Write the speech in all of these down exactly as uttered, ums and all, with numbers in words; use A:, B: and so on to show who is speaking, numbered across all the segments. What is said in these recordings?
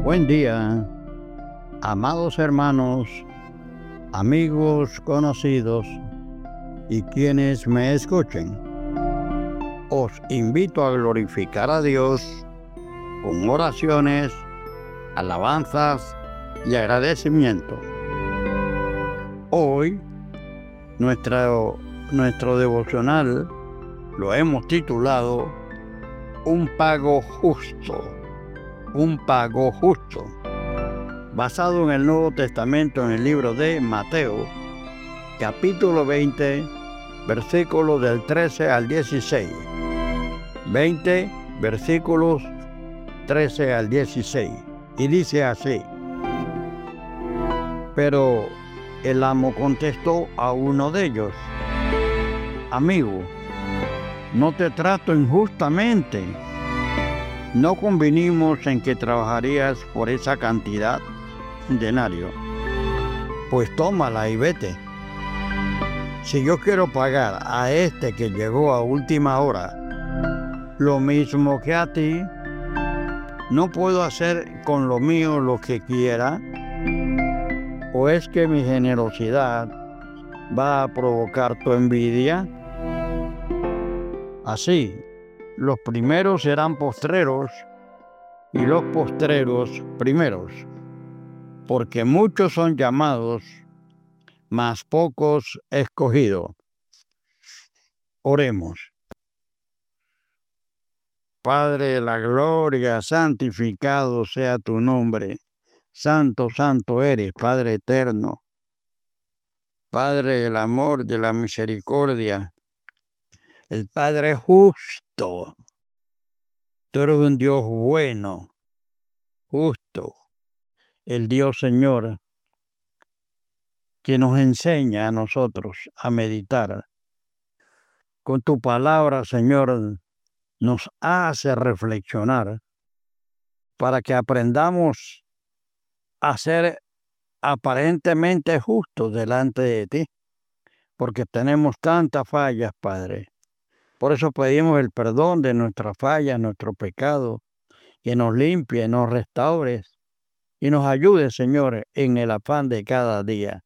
A: Buen día, amados hermanos, amigos conocidos y quienes me escuchen. Os invito a glorificar a Dios con oraciones, alabanzas y agradecimiento. Hoy, nuestro, nuestro devocional lo hemos titulado Un pago justo. Un pago justo, basado en el Nuevo Testamento en el libro de Mateo, capítulo veinte, versículos del trece al dieciséis. veinte versículos trece al dieciséis. Y dice así: Pero el amo contestó a uno de ellos: Amigo, no te trato injustamente. ¿No convinimos en que trabajarías por esa cantidad, un denario? Pues tómala y vete. Si yo quiero pagar a este que llegó a última hora lo mismo que a ti, ¿no puedo hacer con lo mío lo que quiera? ¿O es que mi generosidad va a provocar tu envidia? Así, los primeros serán postreros y los postreros primeros, porque muchos son llamados, mas pocos escogidos. Oremos. Padre de la gloria, santificado sea tu nombre. Santo, santo eres, Padre eterno. Padre del amor, de la misericordia. El Padre justo. Tú eres un Dios bueno, justo. El Dios Señor, que nos enseña a nosotros a meditar. Con tu palabra, Señor, nos hace reflexionar para que aprendamos a ser aparentemente justos delante de ti, porque tenemos tantas fallas, Padre. Por eso pedimos el perdón de nuestras fallas, nuestro pecado, que nos limpie, nos restaure y nos ayude, Señor, en el afán de cada día.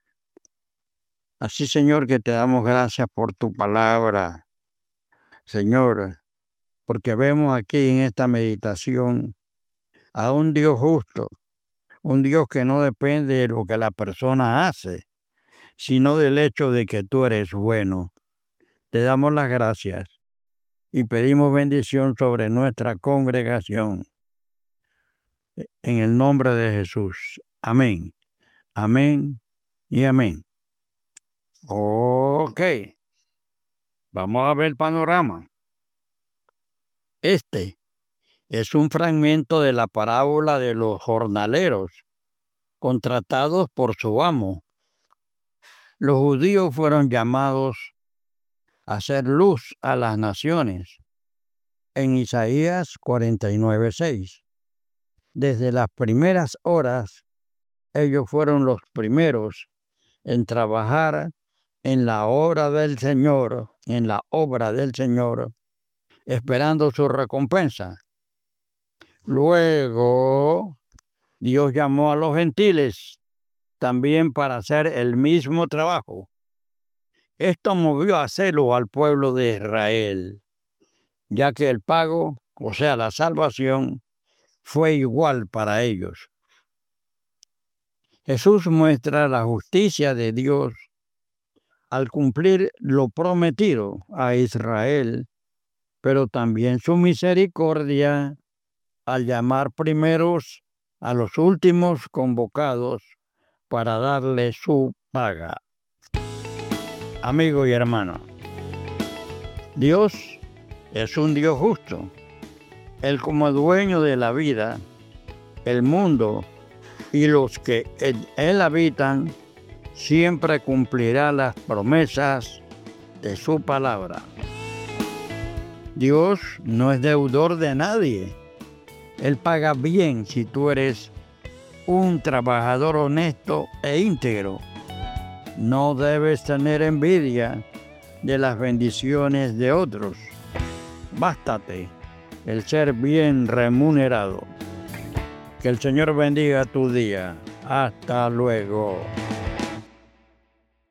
A: Así, Señor, que te damos gracias por tu palabra, Señor, porque vemos aquí en esta meditación a un Dios justo, un Dios que no depende de lo que la persona hace, sino del hecho de que tú eres bueno. Te damos las gracias y pedimos bendición sobre nuestra congregación. En el nombre de Jesús. Amén. Amén y amén. Ok. Vamos a ver el panorama. Este es un fragmento de la parábola de los jornaleros contratados por su amo. Los judíos fueron llamados a hacer luz a las naciones. En Isaías cuarenta y nueve, seis. Desde las primeras horas, ellos fueron los primeros en trabajar en la obra del Señor, en la obra del Señor, esperando su recompensa. Luego, Dios llamó a los gentiles también para hacer el mismo trabajo. Esto movió a celo al pueblo de Israel, ya que el pago, o sea, la salvación, fue igual para ellos. Jesús muestra la justicia de Dios al cumplir lo prometido a Israel, pero también su misericordia al llamar primeros a los últimos convocados para darle su paga. Amigo y hermano, Dios es un Dios justo. Él, como dueño de la vida, el mundo y los que en él habitan, siempre cumplirá las promesas de su palabra. Dios no es deudor de nadie. Él paga bien si tú eres un trabajador honesto e íntegro. No debes tener envidia de las bendiciones de otros. Bástate el ser bien remunerado. Que el Señor bendiga tu día. Hasta luego.